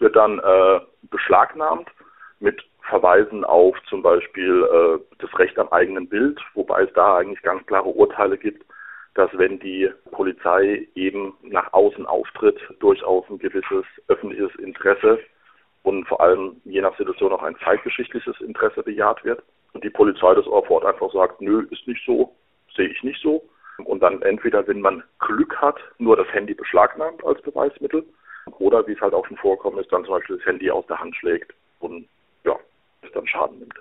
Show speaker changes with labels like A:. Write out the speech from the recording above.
A: wird dann beschlagnahmt mit Verweisen auf zum Beispiel das Recht am eigenen Bild, wobei es da eigentlich ganz klare Urteile gibt, dass wenn die Polizei eben nach außen auftritt, durchaus ein gewisses öffentliches Interesse und vor allem je nach Situation auch ein zeitgeschichtliches Interesse bejaht wird. Und die Polizei das vor Ort einfach sagt, nö, ist nicht so, sehe ich nicht so. Und dann entweder, wenn man Glück hat, nur das Handy beschlagnahmt als Beweismittel oder, wie es halt auch schon vorkommen ist, dann zum Beispiel das Handy aus der Hand schlägt und ja, es dann Schaden nimmt.